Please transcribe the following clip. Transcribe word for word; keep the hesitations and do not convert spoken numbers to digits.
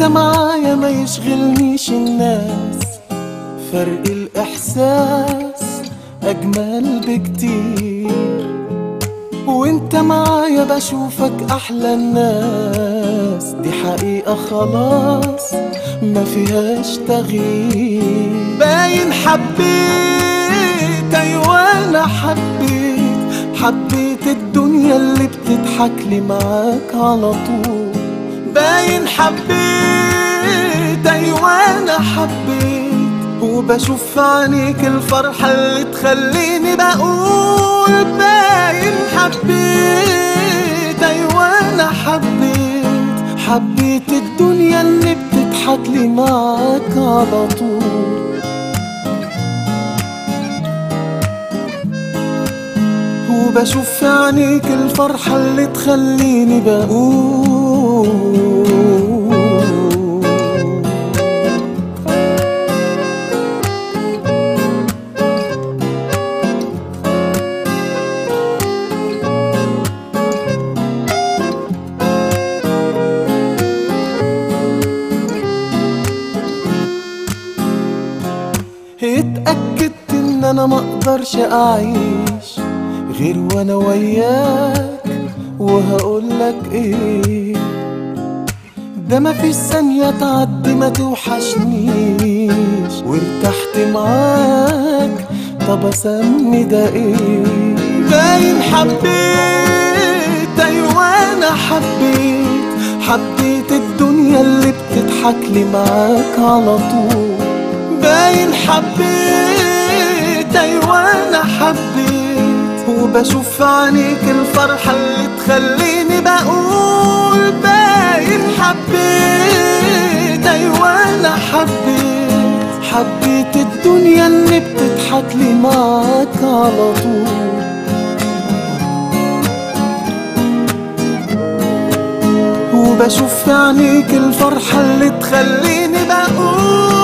معايا ما يشغلنيش الناس، فرق الإحساس أجمل بكتير. وانت معايا بشوفك أحلى الناس، دي حقيقة خلاص ما فيهاش تغيير. باين حبيت، أيوة أنا حبيت، حبيت الدنيا اللي بتضحك لي معاك على طول. باين حبيت، أيوة أنا حبيت، وبشوف في عينيك الفرحة اللي تخليني بقول. باين حبيت، أيوة أنا حبيت، حبيت الدنيا اللي بتضحك لي معاك على طول. وبشوف في عينيك الفرحة اللي تخليني بقول. اتأكدت ان انا مقدرش اعيش غير وانا وياك، وهقولك ايه، ده مفيش ثانية تعدي ما توحشنيش، وارتحت معاك طب اسمي ده ايه. باين حبيت، ايوه انا حبيت، حبيت الدنيا اللي بتضحك لي معاك على طول. باين حبيت، ايوه انا حبيت، وبشوف في عينيك الفرحة اللي تخليني بقول. باين حبيت، ايوه انا حبيت، حبيت الدنيا اللي بتضحك لي معاك على طول. وبشوف في عينيك الفرحة اللي تخليني بقول.